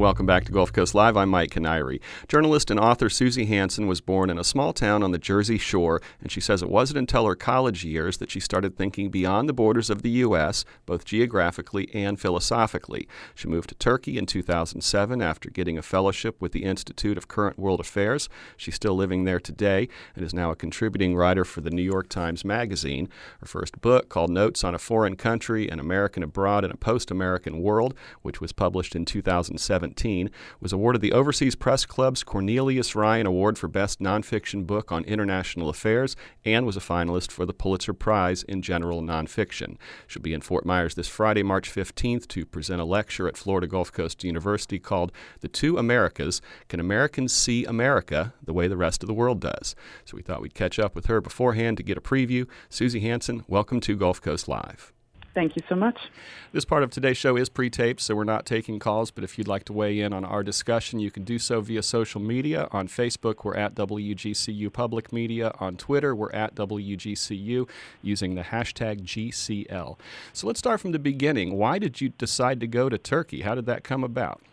Welcome back to Gulf Coast Live. I'm Mike Canary. Journalist and author Susie Hansen was born in a small town on the Jersey Shore, and she says it wasn't until her college years that she started thinking beyond the borders of the U.S., both geographically and philosophically. She moved to Turkey in 2007 after getting a fellowship with the Institute of Current World Affairs. She's still living there today and is now a contributing writer for the New York Times Magazine. Her first book, called Notes on a Foreign Country, An American Abroad in a Post-American World, which was published in 2017, was awarded the Overseas Press Club's Cornelius Ryan Award for Best Nonfiction Book on International Affairs and was a finalist for the Pulitzer Prize in General Nonfiction. She'll be in Fort Myers this Friday, March 15th, to present a lecture at Florida Gulf Coast University called The Two Americas: Can Americans See America the Way the Rest of the World Does? So we thought we'd catch up with her beforehand to get a preview. Susie Hansen, welcome to Gulf Coast Live. Thank you so much. This part of today's show is pre-taped, so we're not taking calls, but if you'd like to weigh in on our discussion, you can do so via social media. On Facebook, we're at WGCU Public Media. On Twitter, we're at WGCU, using the hashtag GCL. So let's start from the beginning. Why did you decide to go to Turkey? How did that come about?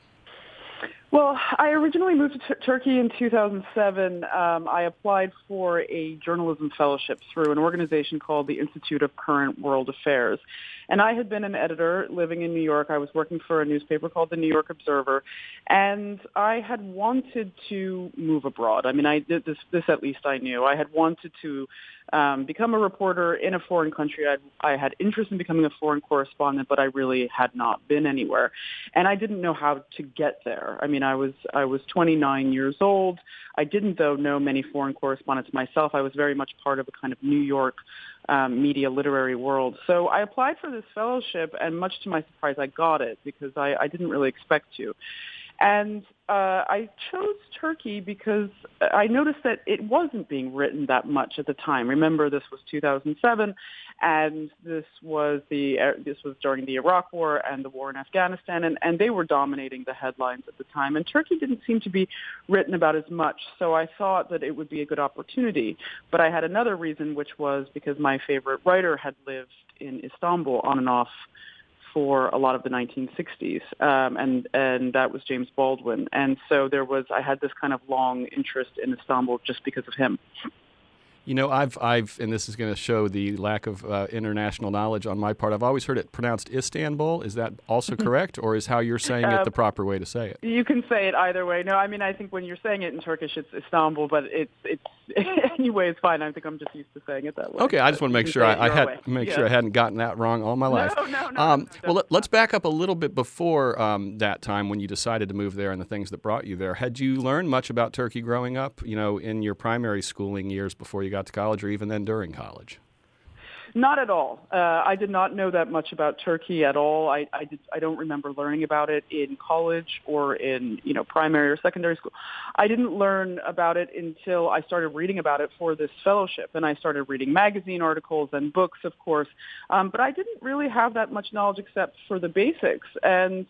Well, I originally moved to Turkey in 2007. I applied for a journalism fellowship through an organization called the Institute of Current World Affairs. And I had been an editor living in New York. I was working for a newspaper called the New York Observer, and I had wanted to move abroad. I mean, this at least I knew. I had wanted to become a reporter in a foreign country. I had interest in becoming a foreign correspondent, but I really had not been anywhere. And I didn't know how to get there. I mean, I was 29 years old. I didn't, though, know many foreign correspondents myself. I was very much part of a kind of New York media literary world. So I applied for this fellowship, and much to my surprise, I got it because I didn't really expect to. And I chose Turkey because I noticed that it wasn't being written that much at the time. Remember, this was 2007, and this was during the Iraq War and the war in Afghanistan, and they were dominating the headlines at the time. And Turkey didn't seem to be written about as much, so I thought that it would be a good opportunity. But I had another reason, which was because my favorite writer had lived in Istanbul on and off for a lot of the 1960s, and that was James Baldwin. And so I had this kind of long interest in Istanbul just because of him. You know, I've, and this is going to show the lack of international knowledge on my part. I've always heard it pronounced Istanbul. Is that also correct, or is how you're saying it the proper way to say it? You can say it either way. No, I mean, I think when you're saying it in Turkish, it's Istanbul, but it's anyway, it's fine. I think I'm just used to saying it that way. Okay, I just want to make sure I hadn't gotten that wrong all my life. No. Well, let's back up a little bit before that time when you decided to move there and the things that brought you there. Had you learned much about Turkey growing up, you know, in your primary schooling years before you got to college, or even then during college? Not at all. I did not know that much about Turkey at all. I don't remember learning about it in college or in primary or secondary school. I didn't learn about it until I started reading about it for this fellowship, and I started reading magazine articles and books, of course. But I didn't really have that much knowledge except for the basics. And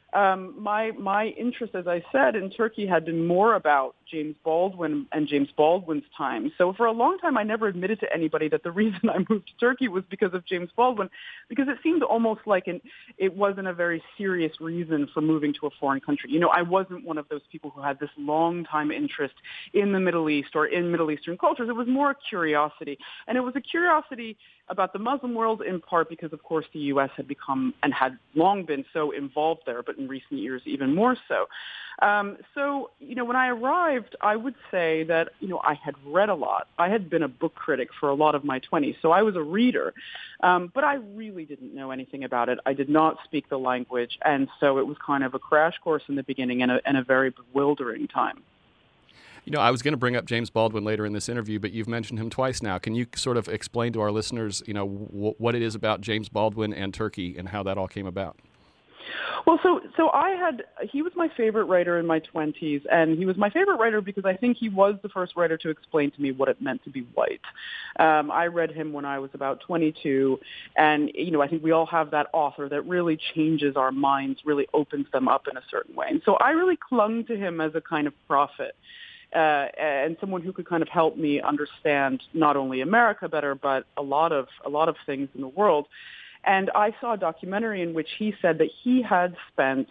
my interest, as I said, in Turkey had been more about James Baldwin and James Baldwin's time. So for a long time, I never admitted to anybody that the reason I moved to Turkey was because of James Baldwin, because it seemed almost like it wasn't a very serious reason for moving to a foreign country. You know, I wasn't one of those people who had this long-time interest in the Middle East or in Middle Eastern cultures. It was more a curiosity. And it was a curiosity about the Muslim world, in part because, of course, the U.S. had become and had long been so involved there, but in recent years even more so. So, when I arrived, I would say that, I had read a lot. I had been a book critic for a lot of my 20s, so I was a reader. But I really didn't know anything about it. I did not speak the language, and so it was kind of a crash course in the beginning and a very bewildering time. I was going to bring up James Baldwin later in this interview, but you've mentioned him twice now. Can you sort of explain to our listeners, what it is about James Baldwin and Turkey and how that all came about? Well, so he was my favorite writer in my 20s, and he was my favorite writer because I think he was the first writer to explain to me what it meant to be white. I read him when I was about 22, and, I think we all have that author that really changes our minds, really opens them up in a certain way. And so I really clung to him as a kind of prophet. And someone who could kind of help me understand not only America better, but a lot of things in the world. And I saw a documentary in which he said that he had spent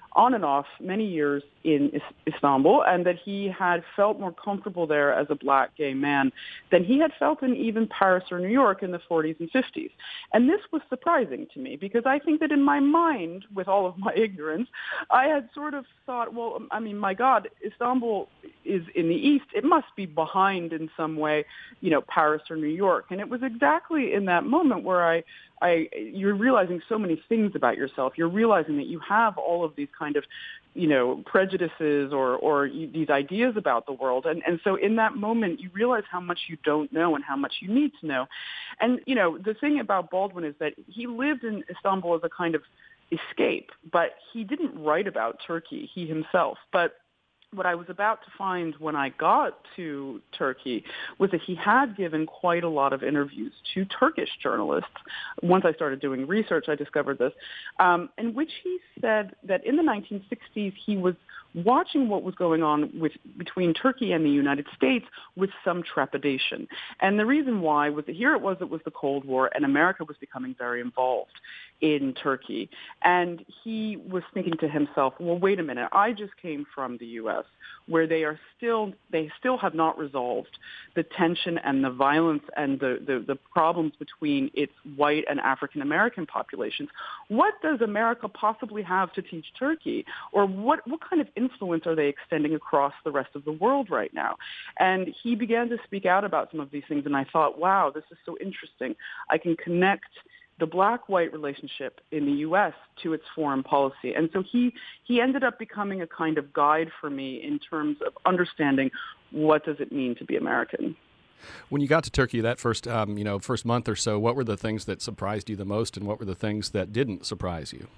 on and off many years in Istanbul, and that he had felt more comfortable there as a black gay man than he had felt in even Paris or New York in the 40s and 50s. And this was surprising to me because I think that in my mind, with all of my ignorance, I had sort of thought, well, I mean, my God, Istanbul is in the East. It must be behind in some way, Paris or New York. And it was exactly in that moment where you're realizing so many things about yourself. You're realizing that you have all of these kind of, prejudices or these ideas about the world. And so in that moment, you realize how much you don't know and how much you need to know. And, the thing about Baldwin is that he lived in Istanbul as a kind of escape, but he didn't write about Turkey, he himself. But what I was about to find when I got to Turkey was that he had given quite a lot of interviews to Turkish journalists. Once I started doing research, I discovered this, in which he said that in the 1960s he was watching what was going on between Turkey and the United States with some trepidation. And the reason why was that it was the Cold War, and America was becoming very involved in Turkey. And he was thinking to himself, well, wait a minute, I just came from the U.S., where they still have not resolved the tension and the violence and the problems between its white and African American populations. What does America possibly have to teach Turkey? Or what kind of influence are they extending across the rest of the world right now? And he began to speak out about some of these things, and I thought, wow, this is so interesting. I can connect the black-white relationship in the U.S. to its foreign policy. And so he ended up becoming a kind of guide for me in terms of understanding what does it mean to be American. When you got to Turkey that first month or so, what were the things that surprised you the most, and what were the things that didn't surprise you?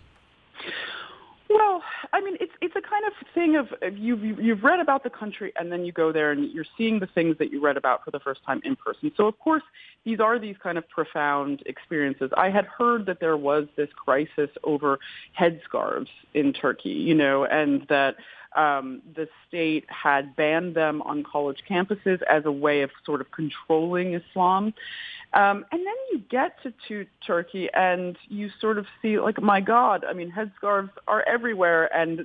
Well, I mean, it's a kind of thing of you've read about the country, and then you go there and you're seeing the things that you read about for the first time in person. So, of course, these are these kind of profound experiences. I had heard that there was this crisis over headscarves in Turkey, and that the state had banned them on college campuses as a way of sort of controlling Islam. And then you get to Turkey and you sort of see, like, my God, I mean, headscarves are everywhere, and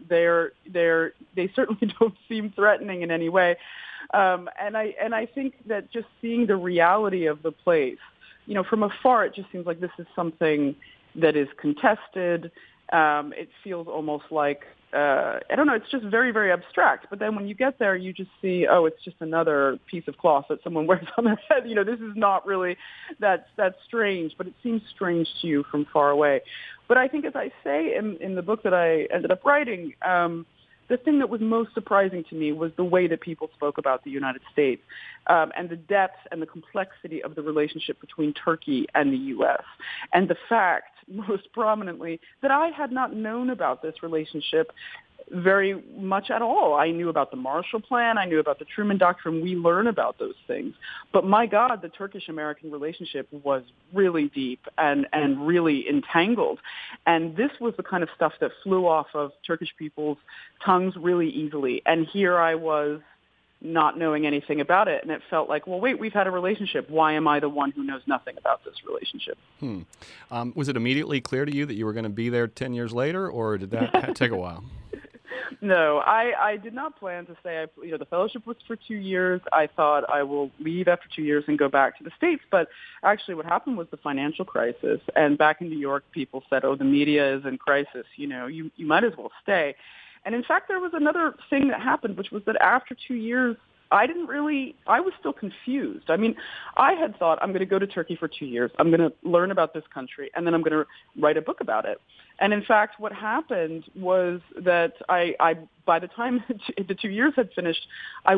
they certainly don't seem threatening in any way. And I think that just seeing the reality of the place, from afar, it just seems like this is something that is contested. It feels almost like, I don't know, it's just very, very abstract. But then when you get there, you just see, oh, it's just another piece of cloth that someone wears on their head. This is not really that's strange, but it seems strange to you from far away. But I think, as I say in the book that I ended up writing, the thing that was most surprising to me was the way that people spoke about the United States, and the depth and the complexity of the relationship between Turkey and the U.S. And the fact, most prominently, that I had not known about this relationship very much at all. I knew about the Marshall Plan. I knew about the Truman Doctrine. We learn about those things. But my God, the Turkish-American relationship was really deep and really entangled. And this was the kind of stuff that flew off of Turkish people's tongues really easily. And here I was not knowing anything about it. And it felt like, well, wait, we've had a relationship. Why am I the one who knows nothing about this relationship? Was it immediately clear to you that you were going to be there 10 years later, or did that take a while? No, I did not plan to stay. The fellowship was for 2 years. I thought I will leave after 2 years and go back to the States. But actually what happened was the financial crisis. And back in New York, people said, oh, the media is in crisis. You might as well stay. And in fact, there was another thing that happened, which was that after 2 years, I was still confused. I mean, I had thought, I'm going to go to Turkey for 2 years. I'm going to learn about this country, and then I'm going to write a book about it. And in fact, what happened was that I by the time the 2 years had finished,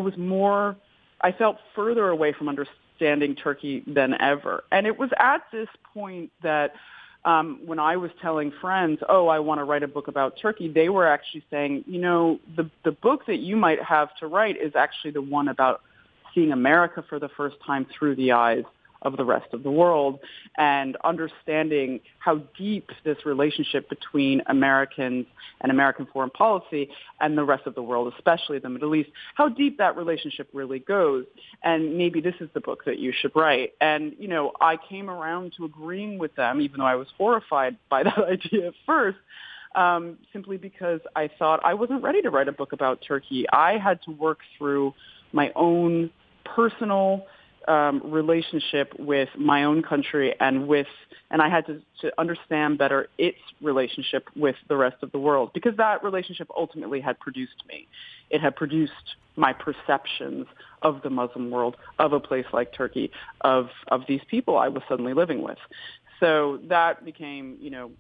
I felt further away from understanding Turkey than ever. And it was at this point that when I was telling friends, oh, I want to write a book about Turkey, they were actually saying, the book that you might have to write is actually the one about seeing America for the first time through the eyes of the rest of the world and understanding how deep this relationship between Americans and American foreign policy and the rest of the world, especially the Middle East, how deep that relationship really goes. And maybe this is the book that you should write. And, I came around to agreeing with them, even though I was horrified by that idea at first. simply because I thought I wasn't ready to write a book about Turkey. I had to work through my own personal relationship with my own country and I had to understand better its relationship with the rest of the world, because that relationship ultimately had produced me. It had produced my perceptions of the Muslim world, of a place like Turkey, of these people I was suddenly living with. So that became,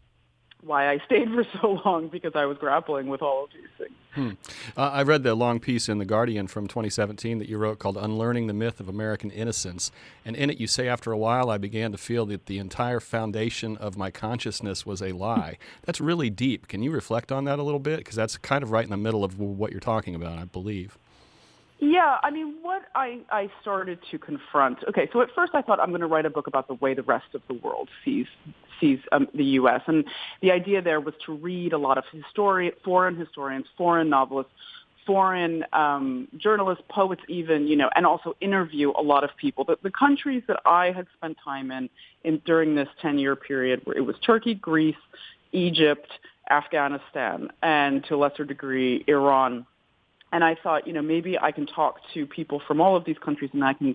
why I stayed for so long, because I was grappling with all of these things. I read the long piece in The Guardian from 2017 that you wrote called Unlearning the Myth of American Innocence. And in it you say, after a while, I began to feel that the entire foundation of my consciousness was a lie. That's really deep. Can you reflect on that a little bit? Because that's kind of right in the middle of what you're talking about, I believe. Yeah, what I started to confront. Okay, so at first I thought I'm going to write a book about the way the rest of the world sees the U.S. And the idea there was to read a lot of foreign historians, foreign novelists, foreign journalists, poets even, and also interview a lot of people. The countries that I had spent time in during this 10-year period, where it was Turkey, Greece, Egypt, Afghanistan, and to a lesser degree, Iran. And I thought, maybe I can talk to people from all of these countries and I can,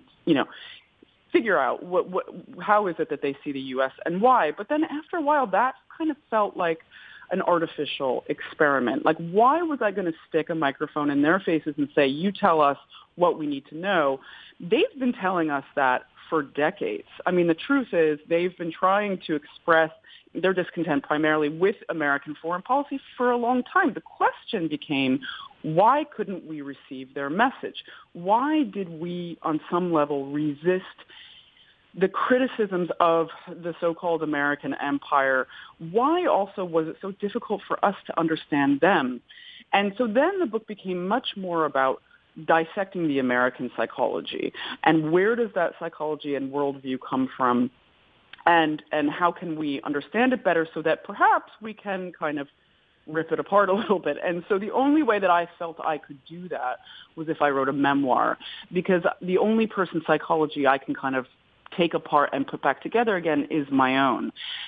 figure out how is it that they see the U.S. and why. But then after a while, that kind of felt like an artificial experiment. Like, why was I going to stick a microphone in their faces and say, you tell us what we need to know? They've been telling us that for decades. I mean, the truth is they've been trying to express their discontent primarily with American foreign policy for a long time. The question became, why couldn't we receive their message? Why did we, on some level, resist the criticisms of the so-called American empire? Why also was it so difficult for us to understand them? And so then the book became much more about dissecting the American psychology and where does that psychology and worldview come from, and how can we understand it better so that perhaps we can kind of rip it apart a little bit. And so the only way that I felt I could do that was if I wrote a memoir, because the only person's psychology I can kind of take apart and put back together again is my own.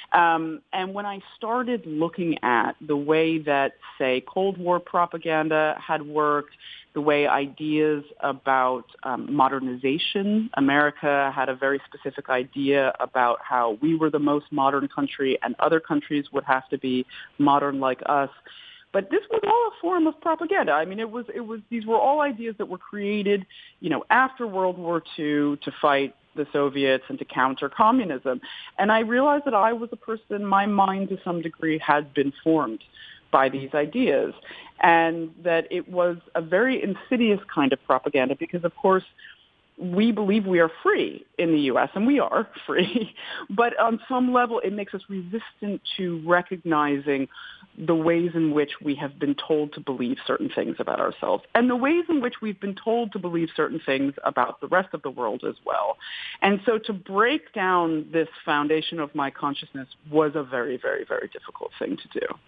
And when I started looking at the way that, say, Cold War propaganda had worked, the way ideas about modernization, America had a very specific idea about how we were the most modern country and other countries would have to be modern like us. But this was all a form of propaganda. I mean, these were all ideas that were created, after World War II to fight the Soviets and to counter communism. And I realized that I was a person, my mind to some degree had been formed by these ideas, and that it was a very insidious kind of propaganda because, of course, we believe we are free in the U.S., and we are free, but on some level it makes us resistant to recognizing the ways in which we have been told to believe certain things about ourselves and the ways in which we've been told to believe certain things about the rest of the world as well. And so to break down this foundation of my consciousness was a very, very, very difficult thing to do.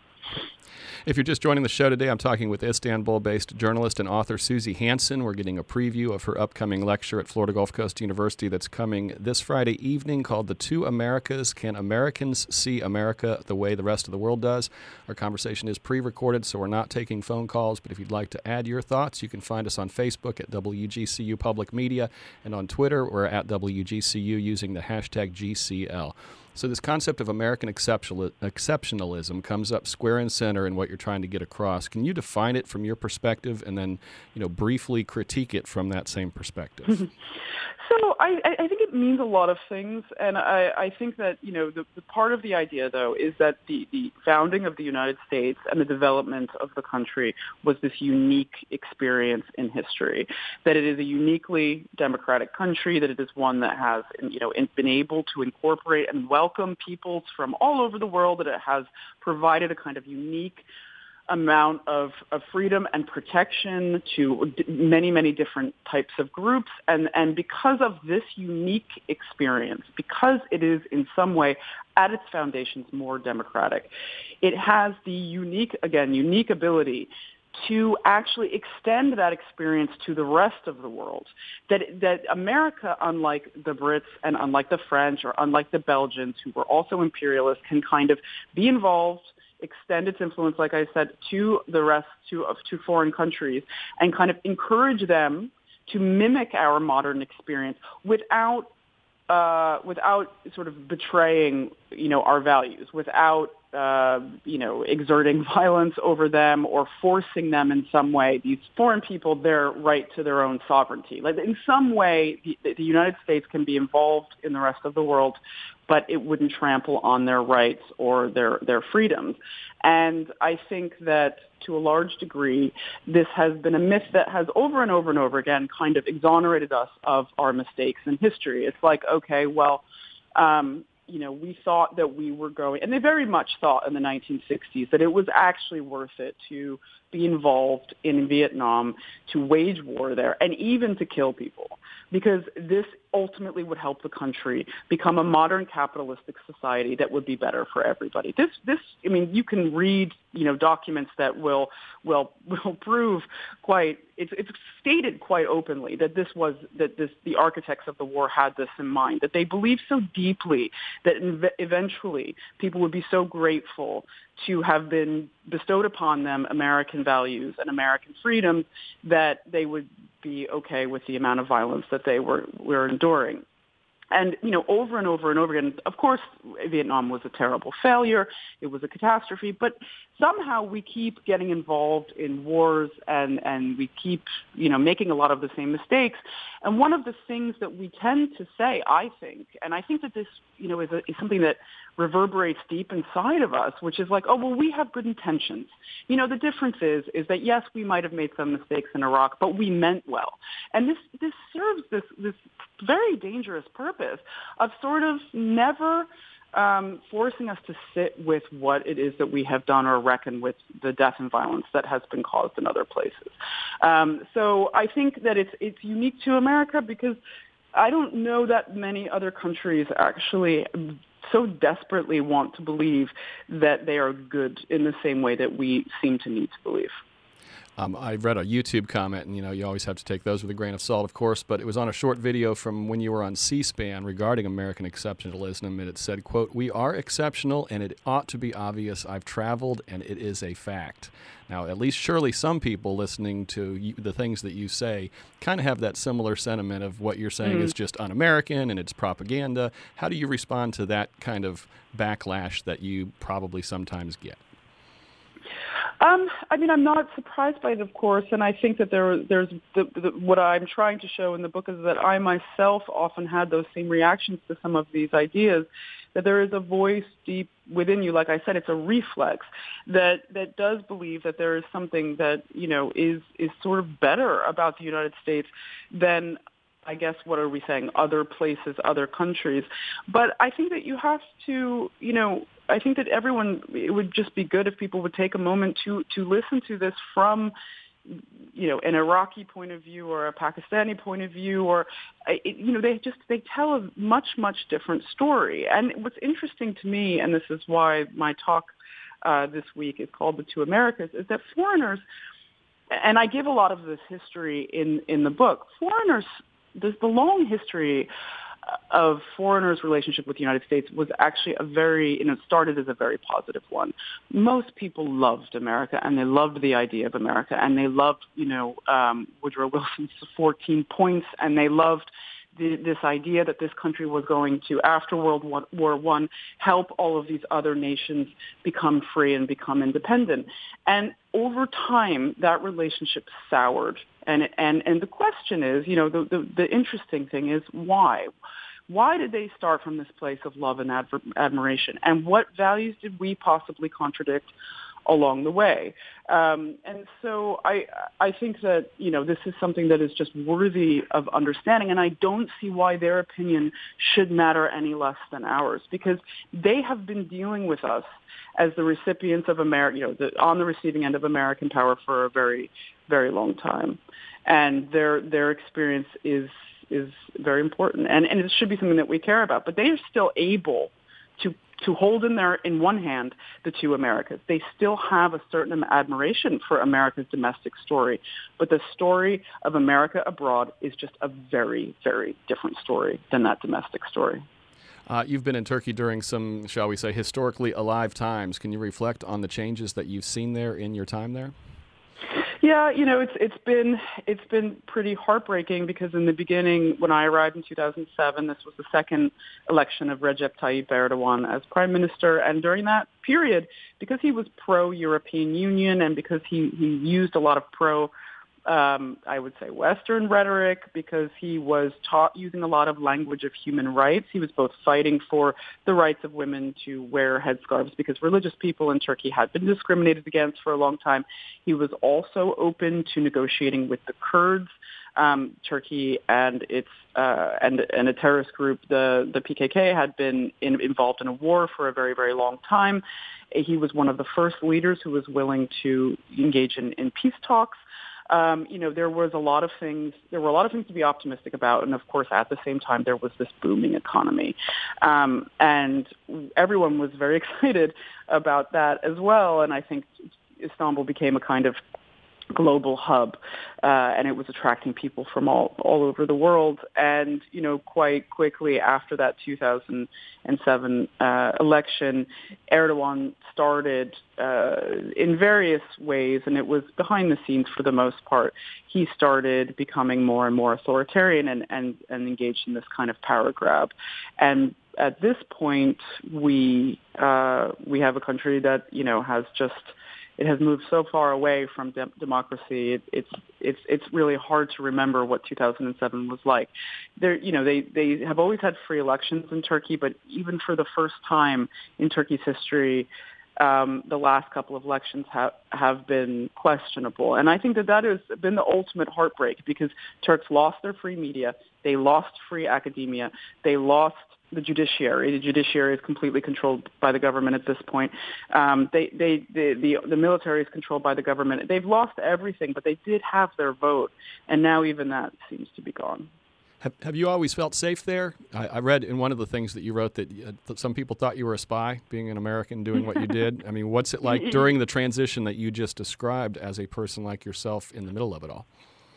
If you're just joining the show today, I'm talking with Istanbul-based journalist and author Susie Hansen. We're getting a preview of her upcoming lecture at Florida Gulf Coast University that's coming this Friday evening called The Two Americas. Can Americans See America the Way the Rest of the World Does? Our conversation is pre-recorded, so we're not taking phone calls, but if you'd like to add your thoughts, you can find us on Facebook at WGCU Public Media, and on Twitter, we're at WGCU using the hashtag GCL. So this concept of American exceptionalism comes up square and center in what you're trying to get across. Can you define it from your perspective and then, briefly critique it from that same perspective? So I think it means a lot of things, and I think that, the part of the idea, though, is that the founding of the United States and the development of the country was this unique experience in history, that it is a uniquely democratic country, that it is one that has, been able to incorporate and welcome peoples from all over the world, that it has provided a kind of unique amount of freedom and protection to many, many different types of groups. And because of this unique experience, because it is in some way at its foundations more democratic, it has the unique ability to actually extend that experience to the rest of the world. That America, unlike the Brits and unlike the French or unlike the Belgians, who were also imperialists, can kind of be involved extend its influence, like I said, to the rest to foreign countries, and kind of encourage them to mimic our modern experience without sort of betraying, our values, without exerting violence over them or forcing them in some way, these foreign people, their right to their own sovereignty. Like in some way, the United States can be involved in the rest of the world, but it wouldn't trample on their rights or their freedoms. And I think that to a large degree, this has been a myth that has over and over and over again kind of exonerated us of our mistakes in history. It's like, okay, well, we thought that we were going, and they very much thought in the 1960s that it was actually worth it to be involved in Vietnam, to wage war there, and even to kill people, because this ultimately would help the country become a modern capitalistic society that would be better for everybody. You can read, documents that will prove it's stated quite openly that the architects of the war had this in mind, that they believed so deeply that eventually people would be so grateful to have been bestowed upon them American values and American freedoms that they would be okay with the amount of violence that they were enduring. And, over and over and over again, of course, Vietnam was a terrible failure. It was a catastrophe. But somehow we keep getting involved in wars and we keep, making a lot of the same mistakes. And one of the things that we tend to say, I think, and I think that this, is something that reverberates deep inside of us, which is like, oh, well, we have good intentions. The difference is that, yes, we might have made some mistakes in Iraq, but we meant well. And this serves this very dangerous purpose of sort of never forcing us to sit with what it is that we have done or reckon with the death and violence that has been caused in other places. So I think that it's unique to America because I don't know that many other countries actually so desperately want to believe that they are good in the same way that we seem to need to believe. I read a YouTube comment, and you always have to take those with a grain of salt, of course, but it was on a short video from when you were on C-SPAN regarding American exceptionalism, and it said, quote, "We are exceptional, and it ought to be obvious. I've traveled, and it is a fact." Now, at least surely some people listening to the things that you say kind of have that similar sentiment of what you're saying is just un-American and it's propaganda. How do you respond to that kind of backlash that you probably sometimes get? I'm not surprised by it, of course, and I think that there's what I'm trying to show in the book is that I myself often had those same reactions to some of these ideas, that there is a voice deep within you, like I said, it's a reflex that does believe that there is something that, is sort of better about the United States than, I guess, what are we saying, other places, other countries. But I think that you have to, I think that it would just be good if people would take a moment to listen to this from, an Iraqi point of view or a Pakistani point of view, or, they tell a much, much different story. And what's interesting to me, and this is why my talk this week is called The Two Americas, is that foreigners, and I give a lot of this history in the book, foreigners, the long history of foreigners' relationship with the United States was actually started as a very positive one. Most people loved America, and they loved the idea of America, and they loved, Woodrow Wilson's 14 points, and they loved this idea that this country was going to, after World War I, help all of these other nations become free and become independent. And over time, that relationship soured. And the question is, the interesting thing is why? Why did they start from this place of love and admiration? And what values did we possibly contradict along the way? And so I think that, this is something that is just worthy of understanding. And I don't see why their opinion should matter any less than ours, because they have been dealing with us as the recipients of on the receiving end of American power for a very, very long time. And their experience is very important. And it should be something that we care about. But they are still able to hold in one hand the two Americas. They still have a certain admiration for America's domestic story, but the story of America abroad is just a very, very different story than that domestic story. You've been in Turkey during some, shall we say, historically alive times. Can you reflect on the changes that you've seen there in your time there? Yeah, it's been pretty heartbreaking because in the beginning, when I arrived in 2007, this was the second election of Recep Tayyip Erdogan as prime minister, and during that period, because he was pro-European Union and because he used a lot of I would say Western rhetoric, because he was using a lot of language of human rights. He was both fighting for the rights of women to wear headscarves because religious people in Turkey had been discriminated against for a long time. He was also open to negotiating with the Kurds. Turkey and its and a terrorist group, the PKK, had been involved in a war for a very, very long time. He was one of the first leaders who was willing to engage in peace talks. There were a lot of things to be optimistic about. And of course, at the same time, there was this booming economy. And everyone was very excited about that as well. And I think Istanbul became a kind of global hub, and it was attracting people from all over the world. And, quite quickly after that 2007 election, Erdogan started in various ways, and it was behind the scenes for the most part. He started becoming more and more authoritarian and engaged in this kind of power grab. And at this point, we have a country that, it has moved so far away from democracy. It's really hard to remember what 2007 was like. They have always had free elections in Turkey, but even for the first time in Turkey's history, the last couple of elections have been questionable. And I think that has been the ultimate heartbreak, because Turks lost their free media, they lost free academia, they lost the judiciary. The judiciary is completely controlled by the government at this point. The military is controlled by the government. They've lost everything, but they did have their vote, and now even that seems to be gone. Have you always felt safe there? I read in one of the things that you wrote that some people thought you were a spy, being an American, doing what you did. I mean, what's it like during the transition that you just described as a person like yourself in the middle of it all?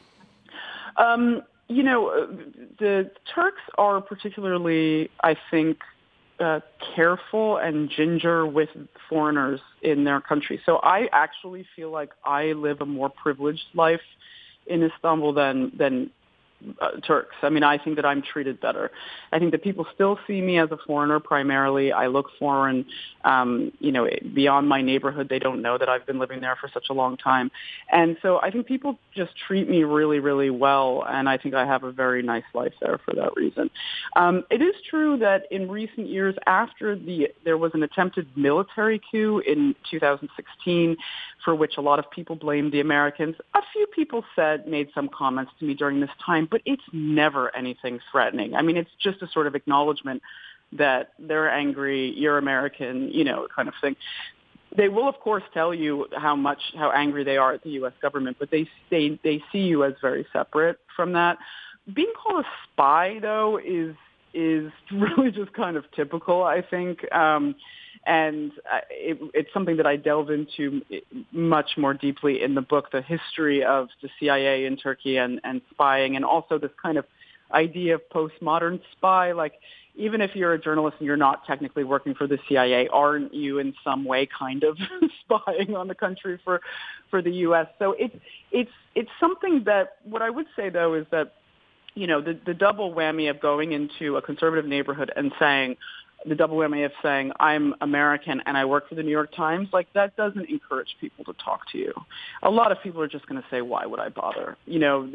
The Turks are particularly, I think, careful and ginger with foreigners in their country. So I actually feel like I live a more privileged life in Istanbul than Turks. I mean, I think that I'm treated better. I think that people still see me as a foreigner primarily. I look foreign. Beyond my neighborhood, they don't know that I've been living there for such a long time. And so I think people just treat me really, really well, and I think I have a very nice life there for that reason. It is true that in recent years, after there was an attempted military coup in 2016, for which a lot of people blamed the Americans, a few people made some comments to me during this time, but it's never anything threatening. I mean, it's just a sort of acknowledgement that they're angry, you're American, kind of thing. They will, of course, tell you how angry they are at the U.S. government, but they see you as very separate from that. Being called a spy, though, is really just kind of typical, I think. And it's something that I delve into much more deeply in the book, the history of the CIA in Turkey and spying, and also this kind of idea of postmodern spy. Like, even if you're a journalist and you're not technically working for the CIA, aren't you in some way kind of spying on the country for the U.S.? So it's something that, what I would say, though, is that, the double whammy of going into a conservative neighborhood and saying, the double whammy of saying I'm American and I work for the New York Times, like, that doesn't encourage people to talk to you. A lot of people are just going to say, why would I bother? They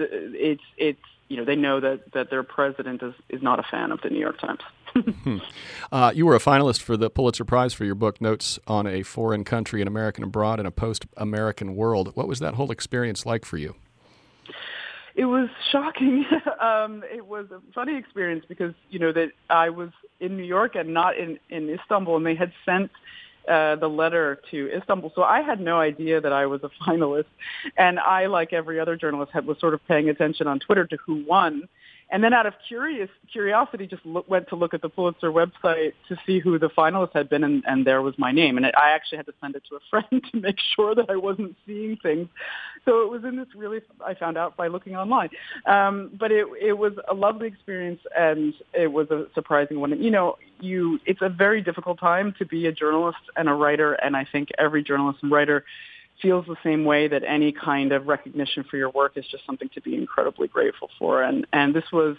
know that their president is not a fan of the New York Times. You were a finalist for the Pulitzer Prize for your book, Notes on a Foreign Country, an American Abroad in a Post-American World. What was that whole experience like for you? It was shocking. It was a funny experience because, that I was in New York and not in Istanbul, and they had sent the letter to Istanbul. So I had no idea that I was a finalist. And I, like every other journalist, was sort of paying attention on Twitter to who won. And then out of curiosity, just went to look at the Pulitzer website to see who the finalists had been, and there was my name. And I actually had to send it to a friend to make sure that I wasn't seeing things. So it was in this I found out by looking online. But it was a lovely experience, and it was a surprising one. It's a very difficult time to be a journalist and a writer, and I think every journalist and writer feels the same way, that any kind of recognition for your work is just something to be incredibly grateful for. And this was,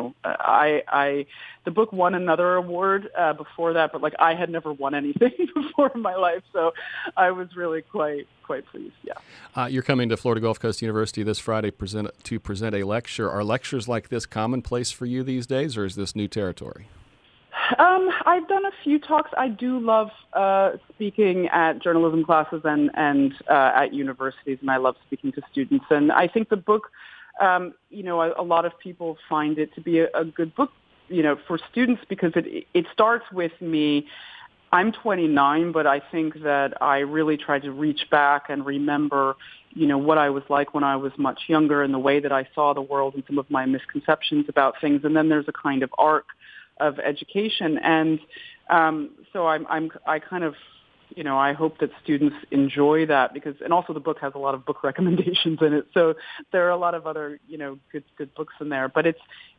the book won another award before that, but I had never won anything before in my life, so I was really quite pleased. Yeah. You're coming to Florida Gulf Coast University this Friday to present a lecture. Are lectures like this commonplace for you these days, or is this new territory? I've done a few talks. I do love speaking at journalism classes and at universities, and I love speaking to students. And I think the book, a lot of people find it to be a good book, for students, because it starts with me. I'm 29, but I think that I really tried to reach back and remember, what I was like when I was much younger, and the way that I saw the world and some of my misconceptions about things. And then there's a kind of arc of education, and so I kind of, I hope that students enjoy that, and also the book has a lot of book recommendations in it, so there are a lot of other good books in there. But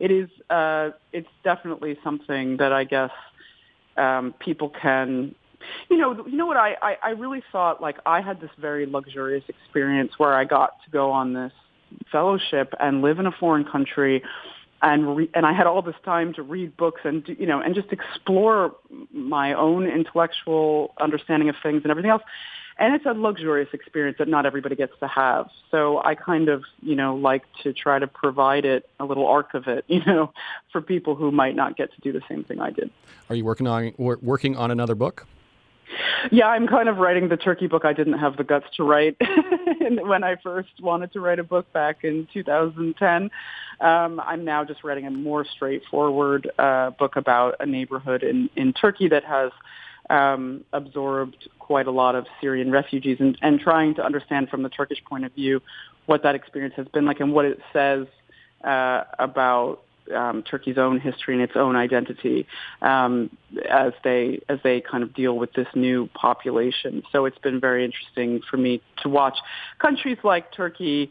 it's definitely something that I guess people can. What I really thought, I had this very luxurious experience where I got to go on this fellowship and live in a foreign country. And I had all this time to read books and just explore my own intellectual understanding of things and everything else. And it's a luxurious experience that not everybody gets to have. So I kind of, like to try to provide a little arc of it, for people who might not get to do the same thing I did. Are you working on another book? Yeah, I'm kind of writing the Turkey book I didn't have the guts to write when I first wanted to write a book back in 2010. I'm now just writing a more straightforward book about a neighborhood in Turkey that has absorbed quite a lot of Syrian refugees, and trying to understand from the Turkish point of view what that experience has been like and what it says about Turkey's own history and its own identity as they kind of deal with this new population. So it's been very interesting for me to watch countries like Turkey,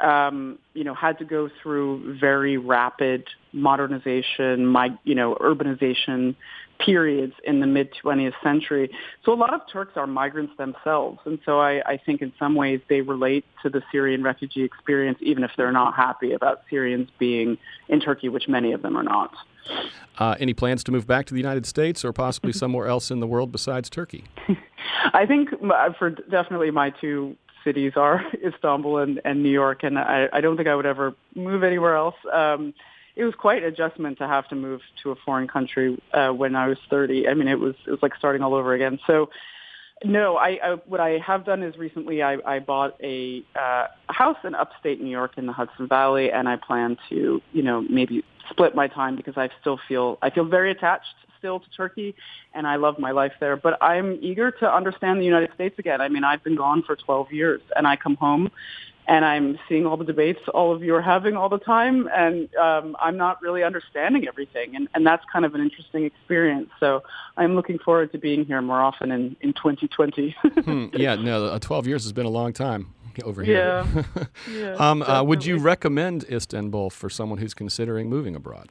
had to go through very rapid modernization, urbanization periods in the mid-20th century. So a lot of Turks are migrants themselves. And so I think in some ways they relate to the Syrian refugee experience, even if they're not happy about Syrians being in Turkey, which many of them are not. Any plans to move back to the United States or possibly somewhere else in the world besides Turkey? I think for definitely my two cities are Istanbul and New York, and I don't think I would ever move anywhere else. It was quite an adjustment to have to move to a foreign country when I was 30. I mean, it was like starting all over again. So, no, what I have done is recently I bought a house in upstate New York in the Hudson Valley, and I plan to, maybe split my time because I feel very attached still to Turkey, and I love my life there. But I'm eager to understand the United States again. I mean, I've been gone for 12 years, and I come home, and I'm seeing all the debates all of you are having all the time, and I'm not really understanding everything, and that's kind of an interesting experience. So I'm looking forward to being here more often in 2020. Yeah, no, 12 years has been a long time over here. Yeah. Would you recommend Istanbul for someone who's considering moving abroad?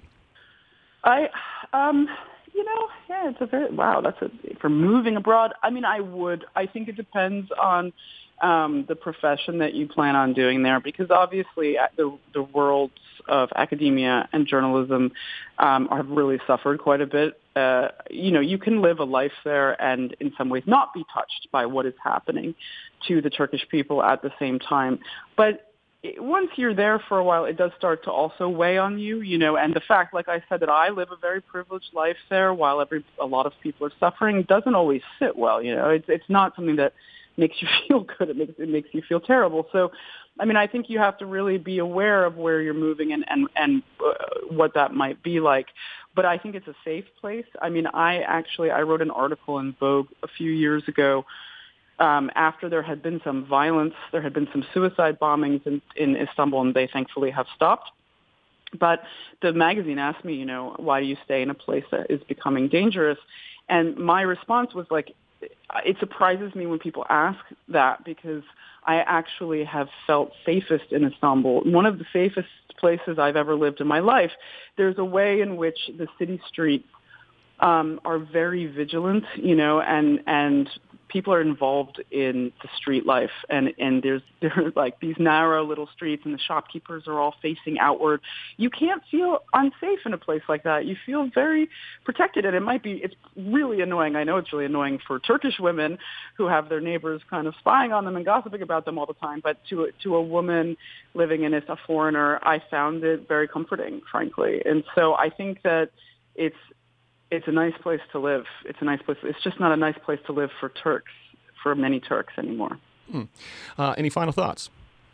For moving abroad. I mean, I would. I think it depends on the profession that you plan on doing there, because obviously the worlds of academia and journalism have really suffered quite a bit. You can live a life there and in some ways not be touched by what is happening to the Turkish people at the same time. But once you're there for a while, it does start to also weigh on you, and the fact, like I said, that I live a very privileged life there while a lot of people are suffering doesn't always sit well. It's not something that makes you feel good. It makes you feel terrible. So, I mean, I think you have to really be aware of where you're moving and what that might be like. But I think it's a safe place. I mean, I wrote an article in Vogue a few years ago after there had been some violence. There had been some suicide bombings in Istanbul, and they thankfully have stopped. But the magazine asked me, why do you stay in a place that is becoming dangerous? And my response was like, it surprises me when people ask that, because I actually have felt safest in Istanbul. One of the safest places I've ever lived in my life. There's a way in which the city streets are very vigilant, and people are involved in the street life, and there's like these narrow little streets, and the shopkeepers are all facing outward. You can't feel unsafe in a place like that. You feel very protected, and it's really annoying. I know it's really annoying for Turkish women who have their neighbors kind of spying on them and gossiping about them all the time. But to a woman living in it, a foreigner, I found it very comforting, frankly. And so I think that it's a nice place to live. It's a nice place. It's just not a nice place to live for many Turks anymore. Any final thoughts?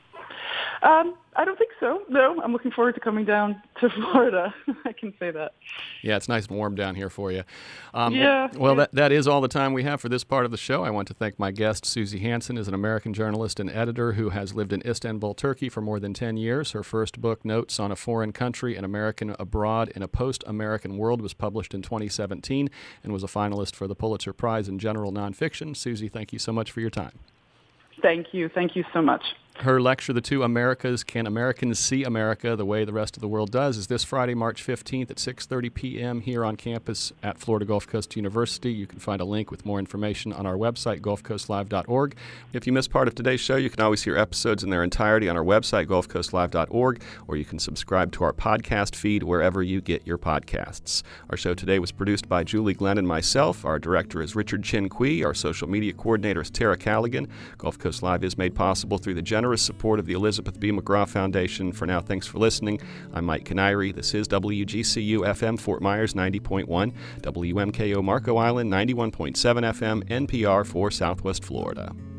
I don't think so. No, I'm looking forward to coming down to Florida. I can say that. Yeah, it's nice and warm down here for you. Well, that is all the time we have for this part of the show. I want to thank my guest. Susie Hansen is an American journalist and editor who has lived in Istanbul, Turkey for more than 10 years. Her first book, Notes on a Foreign Country, An American Abroad in a Post-American World, was published in 2017 and was a finalist for the Pulitzer Prize in General Nonfiction. Susie, thank you so much for your time. Thank you. Thank you so much. Her lecture, The Two Americas, Can Americans See America the Way the Rest of the World Does, is this Friday, March 15th at 6:30 p.m. here on campus at Florida Gulf Coast University. You can find a link with more information on our website, gulfcoastlive.org. If you missed part of today's show, you can always hear episodes in their entirety on our website, gulfcoastlive.org, or you can subscribe to our podcast feed wherever you get your podcasts. Our show today was produced by Julie Glenn and myself. Our director is Richard Chin Kui. Our social media coordinator is Tara Callaghan. Gulf Coast Live is made possible through the generous support of the Elizabeth B. McGraw Foundation. For now, thanks for listening. I'm Mike Canary. This is WGCU FM Fort Myers 90.1, WMKO Marco Island 91.7 FM, NPR for Southwest Florida.